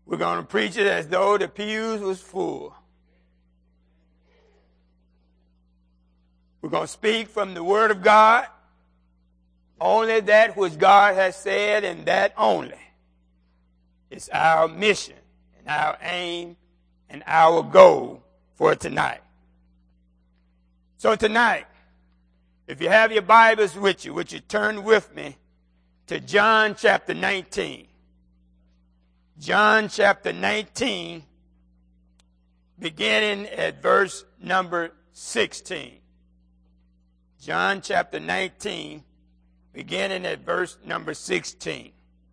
We're going to preach it as though the pews was full. We're going to speak from the Word of God, only that which God has said, and that only. It's our mission and our aim and our goal for tonight. So tonight, if you have your Bibles with you, would you turn with me to John chapter 19. John chapter 19, beginning at verse number 16. John chapter 19, beginning at verse number 16.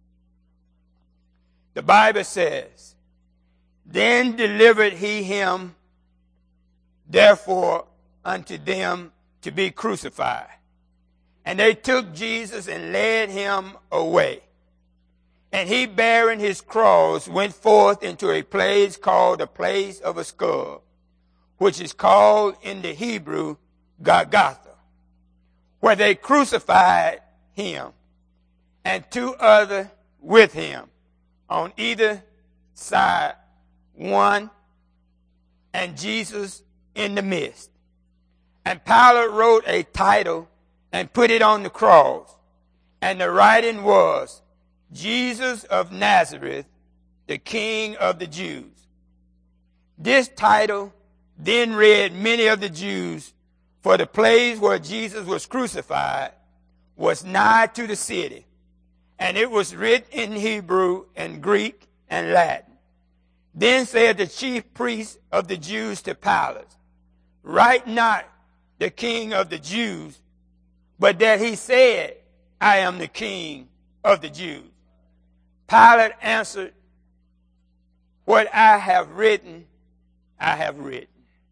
The Bible says, "Then delivered he him, therefore, unto them to be crucified. And they took Jesus and led him away. And he, bearing his cross, went forth into a place called the place of a skull, which is called in the Hebrew Golgotha, where they crucified him, and two others with him, on either side, one, and Jesus in the midst. And Pilate wrote a title and put it on the cross, and the writing was, Jesus of Nazareth, the King of the Jews. This title then read many of the Jews, for the place where Jesus was crucified was nigh to the city, and it was written in Hebrew and Greek and Latin. Then said the chief priests of the Jews to Pilate, Write not the King of the Jews, but that he said, I am the King of the Jews. Pilate answered, What I have written, I have written.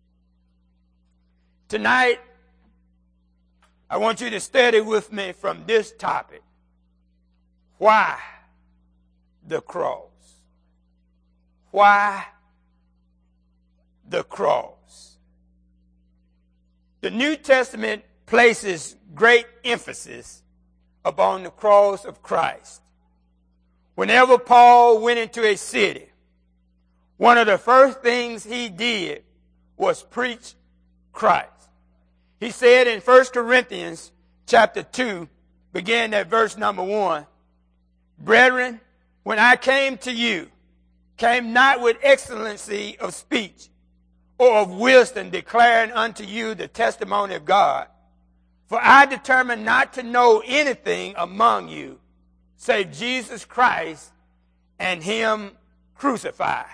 Tonight, I want you to study with me from this topic. Why the cross? Why the cross? The New Testament places great emphasis upon the cross of Christ. Whenever Paul went into a city, one of the first things he did was preach Christ. He said in 1 Corinthians chapter 2, beginning at verse number 1, Brethren, when I came to you, came not with excellency of speech or of wisdom, declaring unto you the testimony of God. For I determined not to know anything among you, save Jesus Christ and him crucified.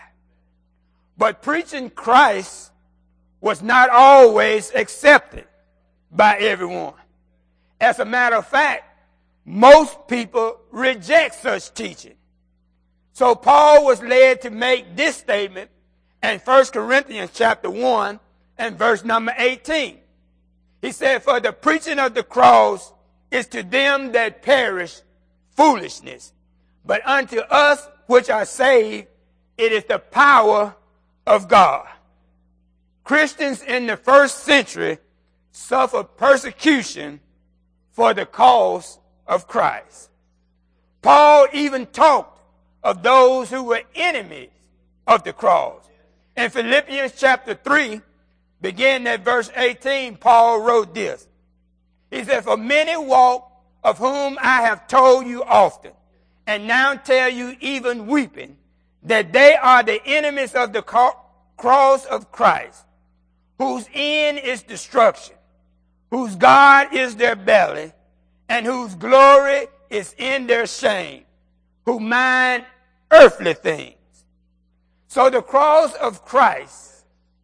But preaching Christ was not always accepted by everyone. As a matter of fact, most people reject such teaching. So Paul was led to make this statement in 1 Corinthians chapter 1 and verse number 18. He said, For the preaching of the cross is to them that perish foolishness, but unto us which are saved, it is the power of God. Christians in the first century suffered persecution for the cause of Christ. Paul even talked of those who were enemies of the cross. In Philippians chapter 3, beginning at verse 18, Paul wrote this. He said, For many walk, of whom I have told you often, and now tell you even weeping, that they are the enemies of the cross of Christ, whose end is destruction, whose God is their belly, and whose glory is in their shame, who mind earthly things. So the cross of Christ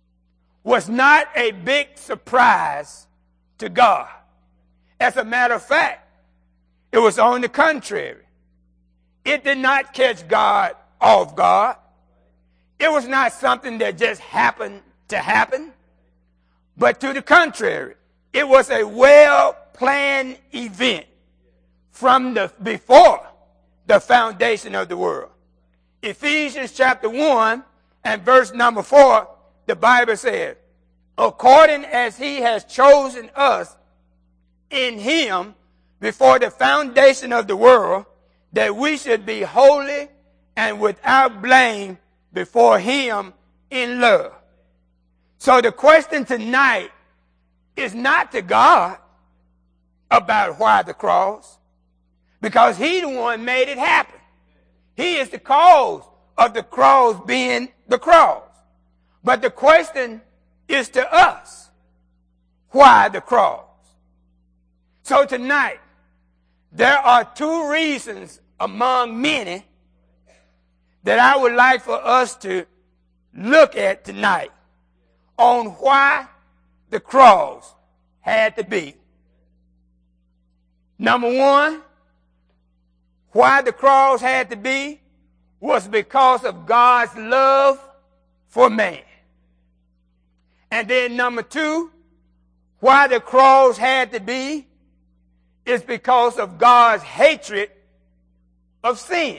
was not a big surprise to God. As a matter of fact, it was on the contrary. It did not catch God off guard. It was not something that just happened to happen. But to the contrary, it was a well-planned event from before the foundation of the world. Ephesians chapter 1 and verse number 4, the Bible says, According as he has chosen us in him before the foundation of the world, that we should be holy and without blame before him in love. So the question tonight is not to God about why the cross, because he the one made it happen. He is the cause of the cross being the cross. But the question is to us, why the cross? So tonight, there are two reasons among many that I would like for us to look at tonight on why the cross had to be. Number one, why the cross had to be was because of God's love for man. And then number two, why the cross had to be is because of God's hatred of sin.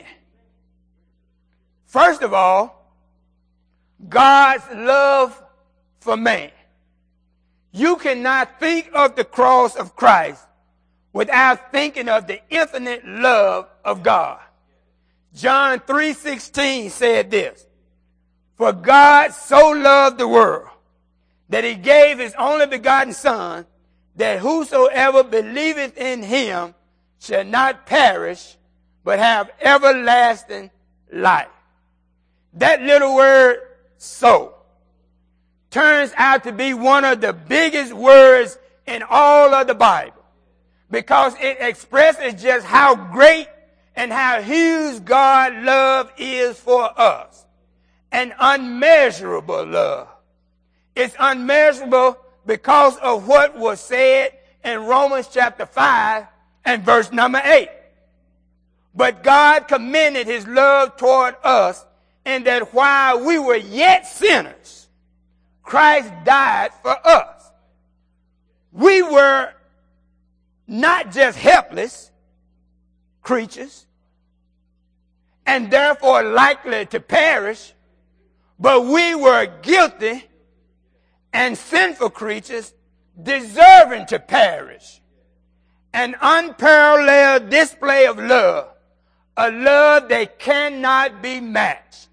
First of all, God's love for man. You cannot think of the cross of Christ without thinking of the infinite love of God. John 3:16 said this, "For God so loved the world that he gave his only begotten Son, that whosoever believeth in him shall not perish, but have everlasting life." That little word, "so," turns out to be one of the biggest words in all of the Bible, because it expresses just how great and how huge God's love is for us. An unmeasurable love. It's unmeasurable because of what was said in Romans chapter 5 and verse number 8. But God commended his love toward us in that while we were yet sinners, Christ died for us. We were not just helpless creatures and therefore likely to perish, but we were guilty and sinful creatures deserving to perish. An unparalleled display of love, a love that cannot be matched.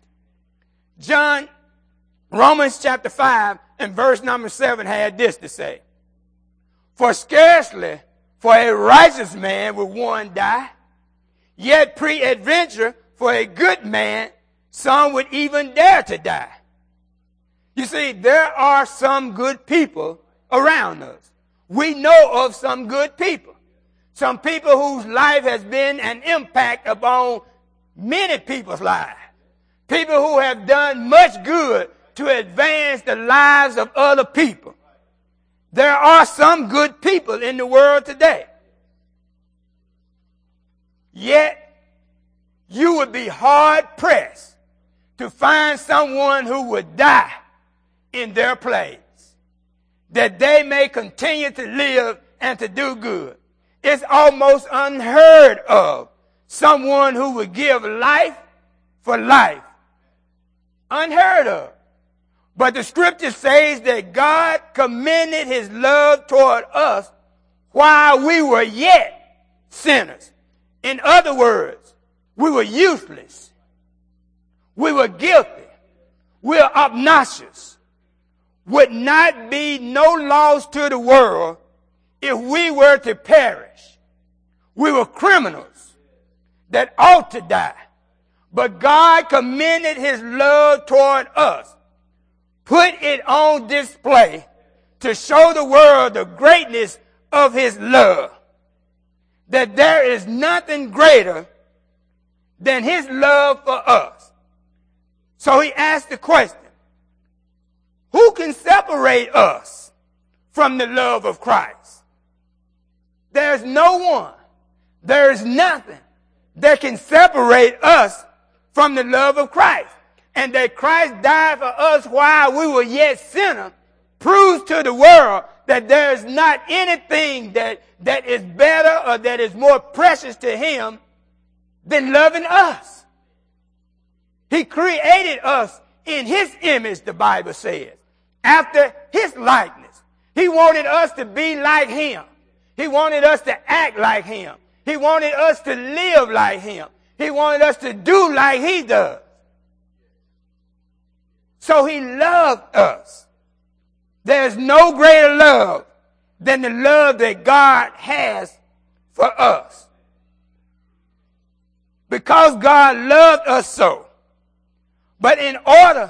Romans chapter 5 and verse number 7 had this to say, "For scarcely for a righteous man will one die, yet peradventure for a good man some would even dare to die." You see, there are some good people around us. We know of some good people. Some people whose life has been an impact upon many people's lives. People who have done much good to advance the lives of other people. There are some good people in the world today. Yet, you would be hard pressed to find someone who would die in their place, that they may continue to live and to do good. It's almost unheard of, someone who would give life for life. Unheard of. But the scripture says that God commended his love toward us while we were yet sinners. In other words, we were useless. We were guilty. We were obnoxious. Would not be no loss to the world if we were to perish. We were criminals that ought to die. But God commended his love toward us, put it on display to show the world the greatness of his love, that there is nothing greater than his love for us. So he asked the question, who can separate us from the love of Christ? There's no one. There's nothing that can separate us from the love of Christ. And that Christ died for us while we were yet sinners proves to the world that there's not anything that is better or that is more precious to him than loving us. He created us in his image, the Bible says, after his likeness. He wanted us to be like him. He wanted us to act like him. He wanted us to live like him. He wanted us to do like he does. So he loved us. There's no greater love than the love that God has for us. Because God loved us so. But in order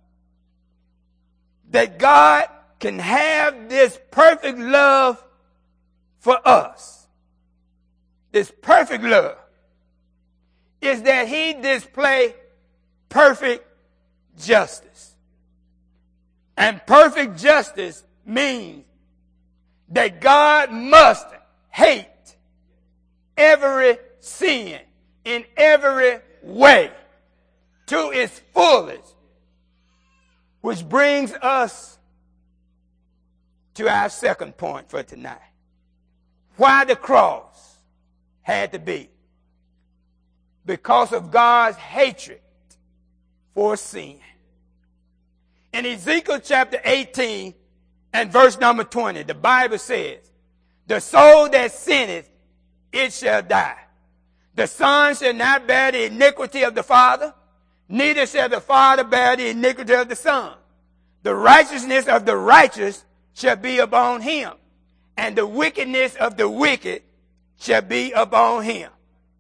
that God can have this perfect love for us, this perfect love, is that he display perfect justice. And perfect justice means that God must hate every sin in every way to its fullest, which brings us to our second point for tonight. Why the cross had to be. Because of God's hatred for sin. In Ezekiel chapter 18 and verse number 20, the Bible says, the soul that sinneth, it shall die. The son shall not bear the iniquity of the father, neither shall the father bear the iniquity of the son. The righteousness of the righteous shall be upon him, and the wickedness of the wicked shall be upon him.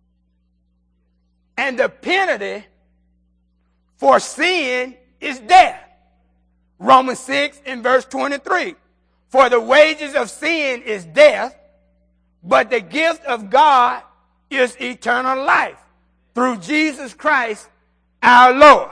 And the penalty for sin is death. Romans 6 and verse 23. For the wages of sin is death, but the gift of God is eternal life through Jesus Christ our Lord.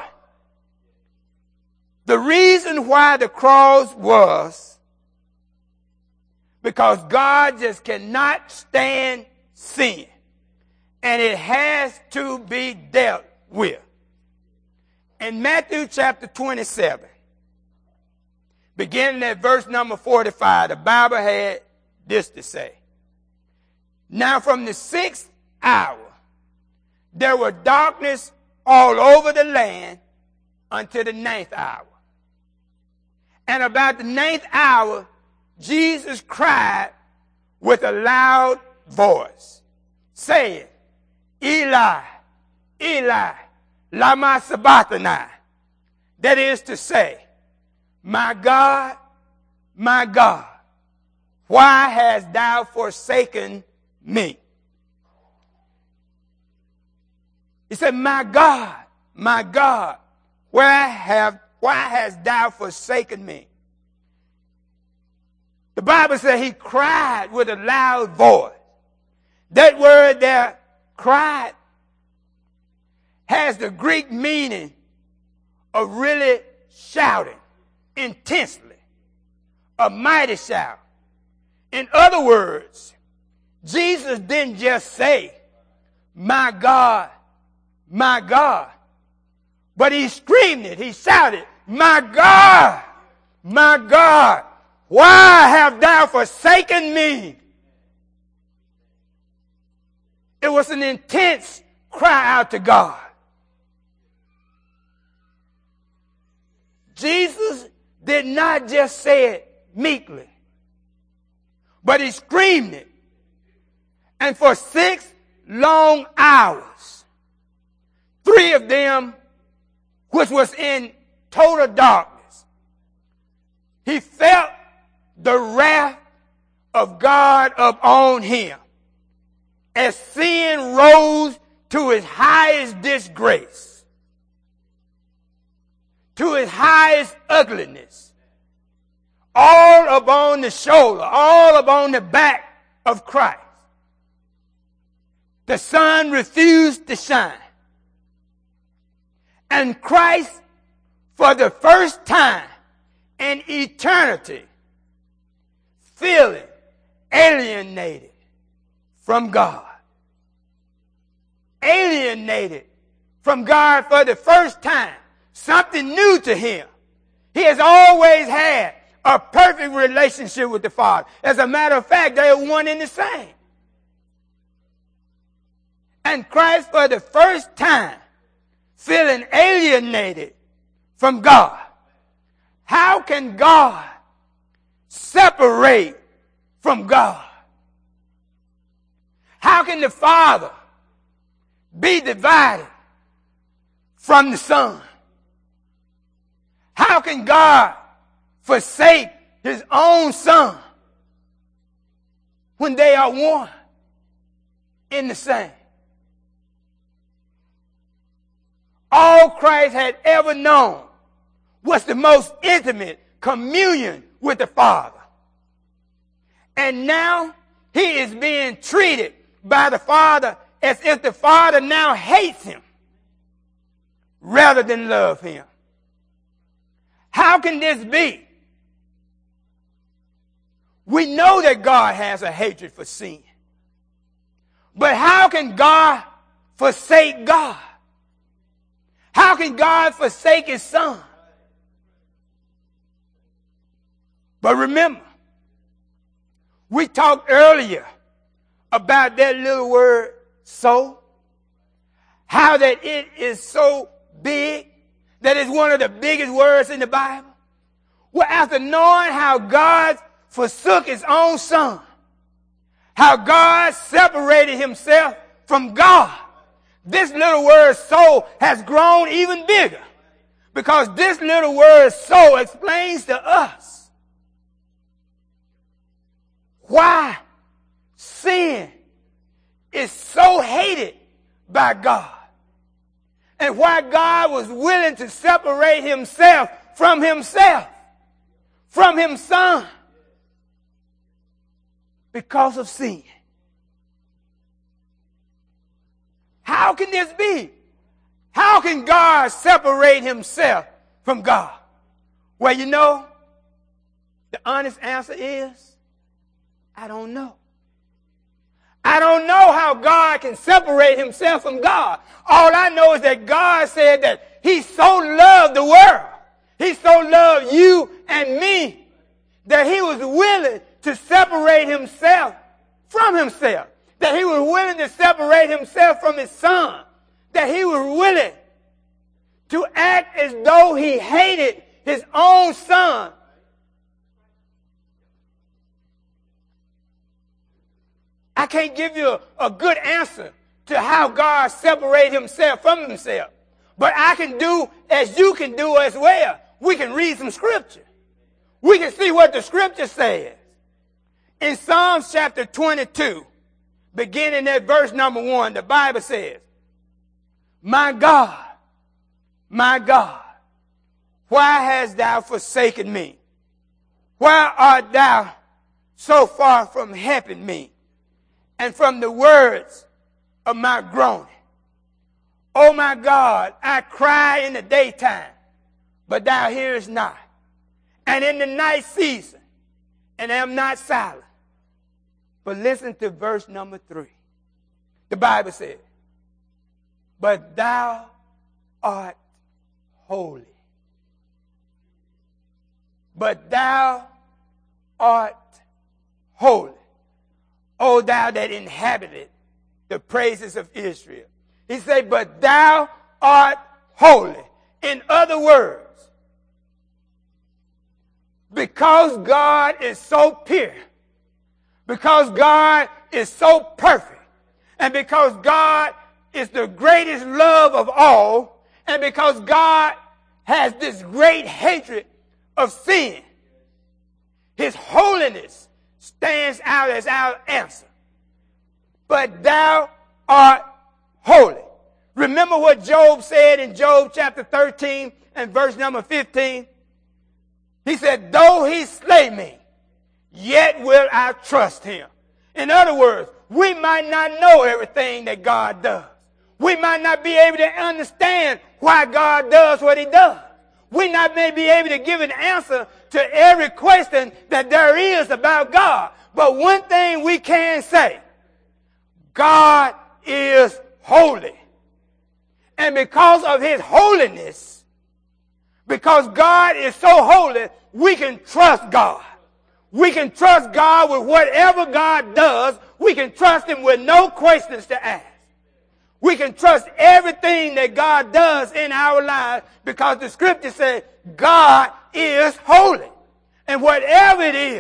The reason why the cross was because God just cannot stand sin. And it has to be dealt with. In Matthew chapter 27, beginning at verse number 45, the Bible had this to say. Now from the 6th hour, there were darkness all over the land until the 9th hour. And about the 9th hour, Jesus cried with a loud voice, saying, Eli, Eli, lama sabachthani. That is to say, my God, why hast thou forsaken me? He said, my God, why hast thou forsaken me? The Bible says he cried with a loud voice. That word there, cried, has the Greek meaning of really shouting intensely, a mighty shout. In other words, Jesus didn't just say, my God, but he screamed it, he shouted, my God, why have thou forsaken me? It was an intense cry out to God. Jesus did not just say it meekly, but he screamed it. And for 6 long hours, 3 of them, which was in total darkness, he felt the wrath of God upon him as sin rose to its highest disgrace, to its highest ugliness, all upon the shoulder, all upon the back of Christ. The sun refused to shine. And Christ, for the first time in eternity, feeling alienated from God. Alienated from God for the first time. Something new to him. He has always had a perfect relationship with the Father. As a matter of fact, they are one and the same. And Christ, for the first time, feeling alienated from God. How can God separate from God? How can the Father be divided from the Son? How can God forsake his own Son when they are one in the same? All Christ had ever known was the most intimate communion with the Father. And now he is being treated by the Father as if the Father now hates him rather than love him. How can this be? We know that God has a hatred for sin. But how can God forsake God? How can God forsake his Son? But remember, we talked earlier about that little word, so. How that it is so big, that it's one of the biggest words in the Bible. Well, after knowing how God forsook his own Son, how God separated himself from God, this little word so has grown even bigger, because this little word so explains to us why sin is so hated by God, and why God was willing to separate himself, from his Son, because of sin. How can this be? How can God separate himself from God? Well, you know, the honest answer is, I don't know. I don't know how God can separate himself from God. All I know is that God said that he so loved the world. He so loved you and me that he was willing to separate himself from himself. That he was willing to separate himself from his Son. That he was willing to act as though he hated his own Son. I can't give you a good answer to how God separated himself from himself. But I can do as you can do as well. We can read some scripture. We can see what the scripture says. In Psalms chapter 22, beginning at verse number 1, the Bible says, my God, why hast thou forsaken me? Why art thou so far from helping me, and from the words of my groaning? Oh my God, I cry in the daytime, but thou hearest not, and in the night season, and am not silent. But listen to verse number 3. The Bible says, but thou art holy. But thou art holy, O thou that inhabited the praises of Israel. He said, but thou art holy. In other words, because God is so pure, because God is so perfect, and because God is the greatest love of all, and because God has this great hatred of sin, his holiness stands out as our answer. But thou art holy. Remember what Job said in Job chapter 13 and verse number 15? He said, though he slay me, yet will I trust him. In other words, we might not know everything that God does. We might not be able to understand why God does what he does. We may be able to give an answer to every question that there is about God. But one thing we can say, God is holy. And because of his holiness, because God is so holy, we can trust God. We can trust God with whatever God does. We can trust him with no questions to ask. We can trust everything that God does in our lives because the scripture says God is holy. And whatever it is,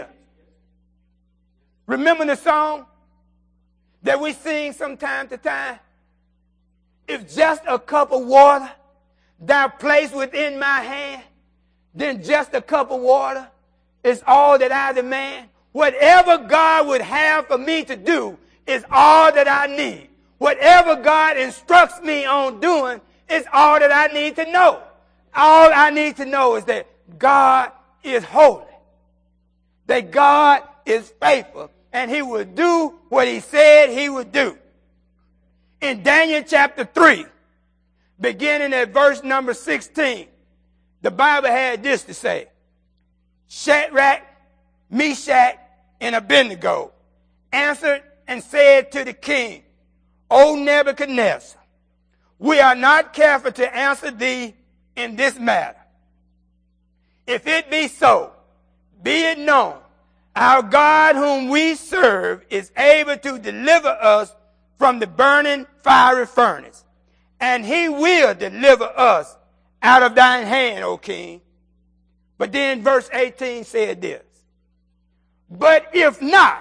remember the song that we sing from time to time? if just a cup of water thou place within my hand, then just a cup of water is all that I demand. Whatever God would have for me to do is all that I need. Whatever God instructs me on doing is all that I need to know. All I need to know is that God is holy, that God is faithful, and he will do what he said he would do. In Daniel chapter 3, beginning at verse number 16, the Bible had this to say: Shadrach, Meshach, and Abednego answered and said to the king, O Nebuchadnezzar, we are not careful to answer thee in this matter. If it be so, be it known, our God whom we serve is able to deliver us from the burning fiery furnace, and he will deliver us out of thine hand, O king. But then verse 18 said this: But if not,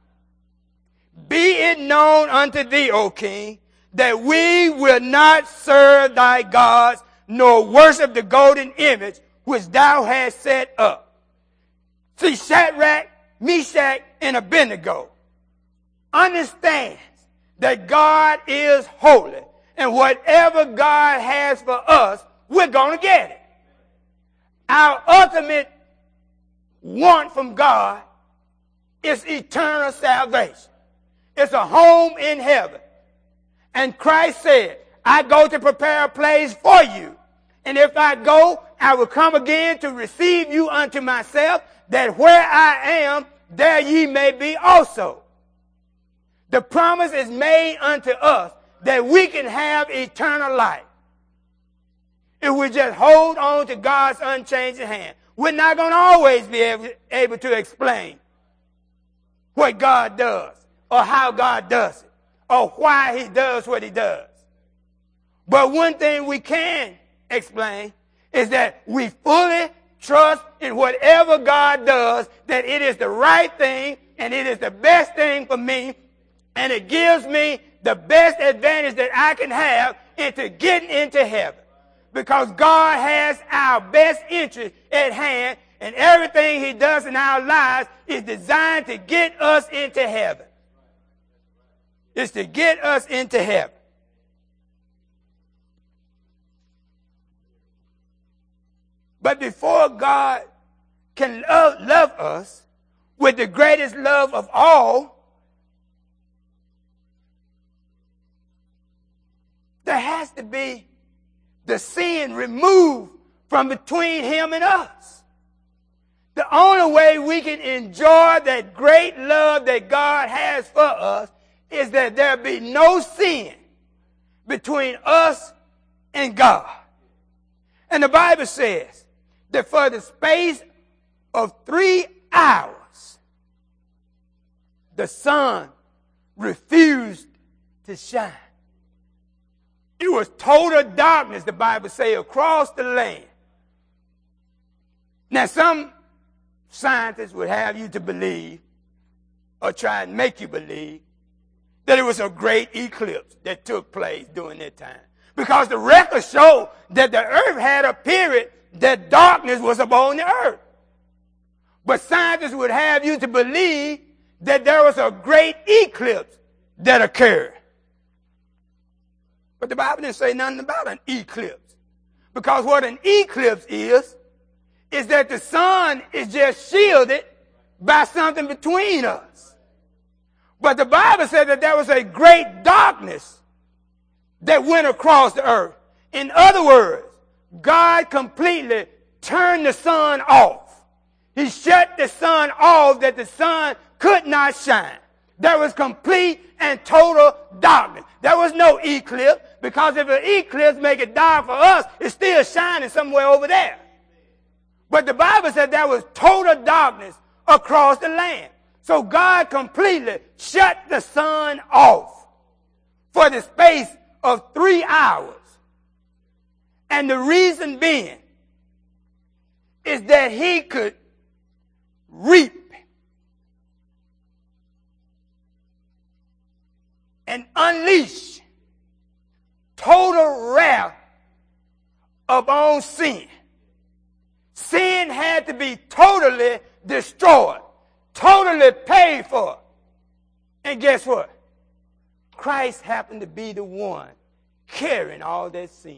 be it known unto thee, O king, that we will not serve thy gods, nor worship the golden image which thou hast set up. See, Shadrach, Meshach, and Abednego understands that God is holy, and whatever God has for us, we're going to get it. Our ultimate want from God is eternal salvation. It's a home in heaven. And Christ said, I go to prepare a place for you. And if I go, I will come again to receive you unto myself, that where I am, there ye may be also. The promise is made unto us that we can have eternal life if we just hold on to God's unchanging hand. We're not going to always be able to explain what God does, or how God does it, or why he does what he does. But one thing we can explain is that we fully trust in whatever God does, that it is the right thing and it is the best thing for me, and it gives me the best advantage that I can have into getting into heaven. Because God has our best interest at hand, and everything he does in our lives is designed to get us into heaven. It's to get us into heaven. But before God can love us with the greatest love of all, there has to be the sin removed from between him and us. The only way we can enjoy that great love that God has for us is that there be no sin between us and God. And the Bible says that for the space of 3 hours, the sun refused to shine. It was total darkness, the Bible says, across the land. Now, some scientists would have you to believe, or try and make you believe, that it was a great eclipse that took place during that time. Because the records show that the earth had a period that darkness was upon the earth. But scientists would have you to believe that there was a great eclipse that occurred. But the Bible didn't say nothing about an eclipse. Because what an eclipse is that the sun is just shielded by something between us. But the Bible said that there was a great darkness that went across the earth. In other words, God completely turned the sun off. He shut the sun off that the sun could not shine. There was complete and total darkness. There was no eclipse, because if an eclipse make it dark for us, it's still shining somewhere over there. But the Bible said there was total darkness across the land. So God completely shut the sun off for the space of 3 hours. And the reason being is that he could reap and unleash total wrath upon sin. Sin had to be totally destroyed, totally paid for. And guess what? Christ happened to be the one carrying all that sin.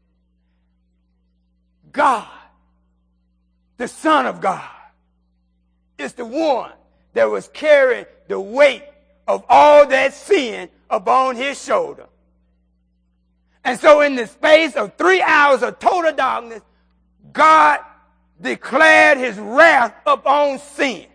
God, the Son of God, is the one that was carrying the weight of all that sin upon his shoulder. And so in the space of 3 hours of total darkness, God declared his wrath upon sin.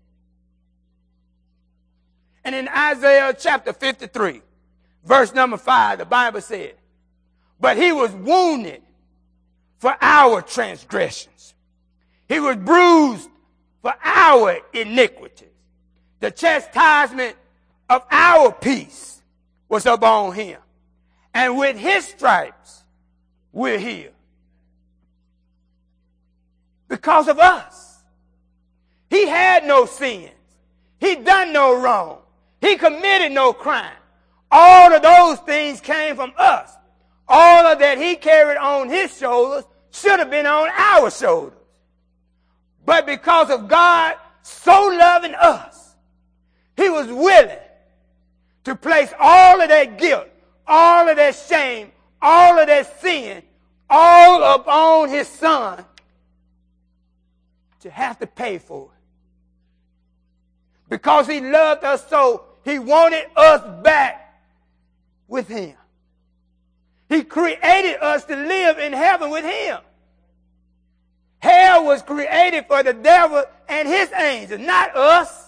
And in Isaiah chapter 53, verse number 5, the Bible said, but he was wounded for our transgressions. He was bruised for our iniquities. The chastisement of our peace was upon him. And with his stripes, we're healed. Because of us. He had no sins. He done no wrong. He committed no crime. All of those things came from us. All of that he carried on his shoulders should have been on our shoulders. But because of God so loving us, he was willing to place all of that guilt, all of that shame, all of that sin, all upon his son to have to pay for it. Because he loved us so, he wanted us back with him. He created us to live in heaven with him. Hell was created for the devil and his angels, not us.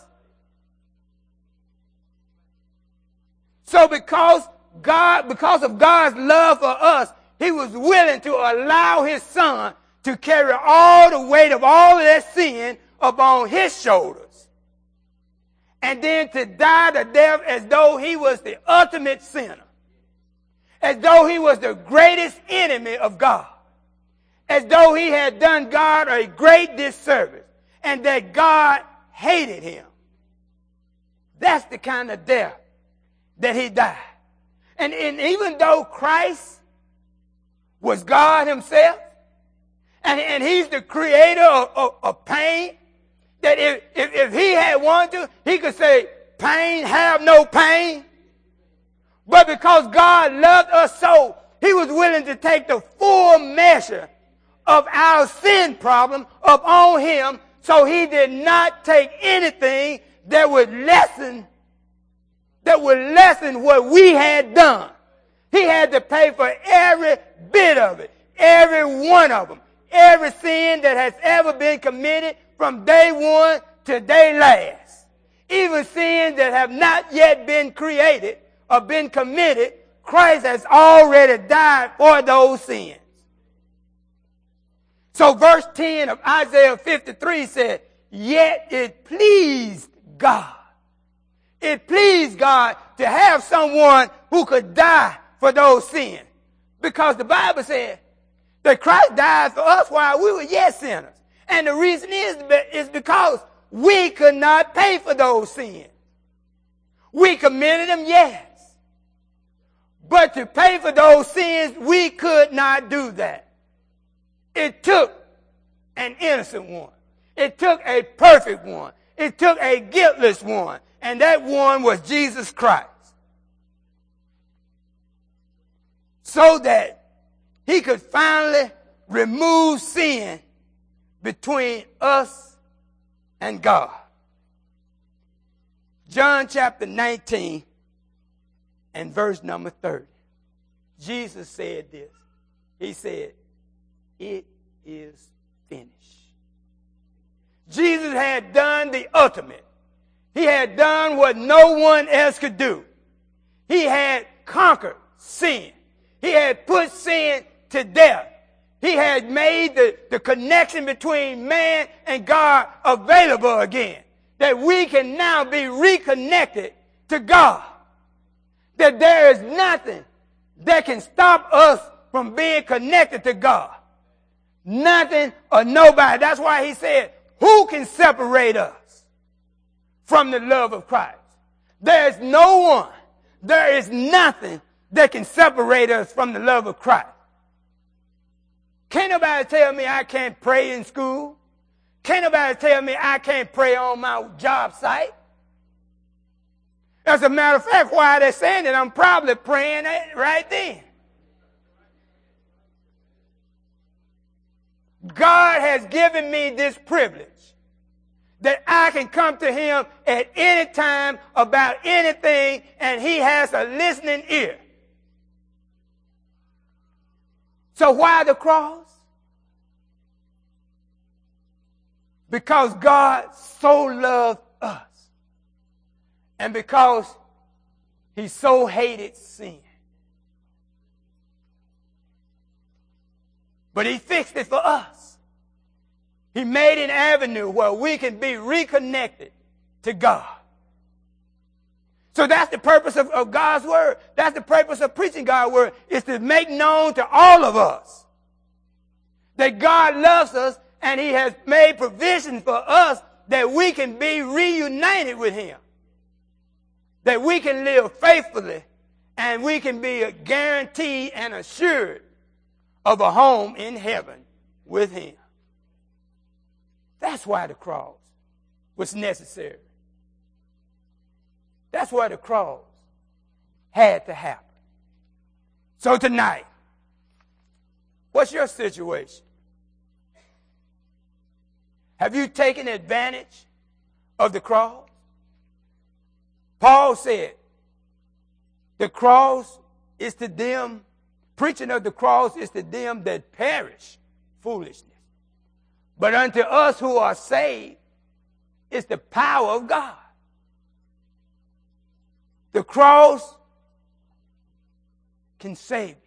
So because of God's love for us, he was willing to allow his son to carry all the weight of all of that sin upon his shoulders. And then to die the death as though he was the ultimate sinner. As though he was the greatest enemy of God. As though he had done God a great disservice. And that God hated him. That's the kind of death that he died. And even though Christ was God himself, and he's the creator of pain, that if he had wanted to, he could say, pain, have no pain. But because God loved us so, he was willing to take the full measure of our sin problem upon him, so he did not take anything that would lessen what we had done. He had to pay for every bit of it, every one of them, every sin that has ever been committed from day one to day last. Even sins that have not yet been created or been committed, Christ has already died for those sins. So verse 10 of Isaiah 53 said, yet it pleased God. It pleased God to have someone who could die for those sins. Because the Bible said that Christ died for us while we were yet sinners. And the reason is because we could not pay for those sins. We committed them, yes. But to pay for those sins, we could not do that. It took an innocent one. It took a perfect one. It took a guiltless one. And that one was Jesus Christ. So that he could finally remove sin between us and God. John chapter 19 and verse number 30. Jesus said this. He said, it is finished. Jesus had done the ultimate. He had done what no one else could do. He had conquered sin. He had put sin to death. He had made the connection between man and God available again. That we can now be reconnected to God. That there is nothing that can stop us from being connected to God. Nothing or nobody. That's why he said, who can separate us from the love of Christ? There is no one. There is nothing that can separate us from the love of Christ. Can't nobody tell me I can't pray in school. Can't nobody tell me I can't pray on my job site. As a matter of fact, why they're saying that, I'm probably praying right then. God has given me this privilege that I can come to him at any time about anything, and he has a listening ear. So why the cross? Because God so loved us, and because he so hated sin. But he fixed it for us. He made an avenue where we can be reconnected to God. So that's the purpose of God's word. That's the purpose of preaching God's word, is to make known to all of us that God loves us, and he has made provision for us that we can be reunited with him, that we can live faithfully, and we can be guaranteed and assured of a home in heaven with him. That's why the cross was necessary. That's why the cross had to happen. So tonight, what's your situation? Have you taken advantage of the cross? Paul said, the cross is to them, preaching of the cross is to them that perish, foolishness. But unto us who are saved, it's the power of God. The cross can save you.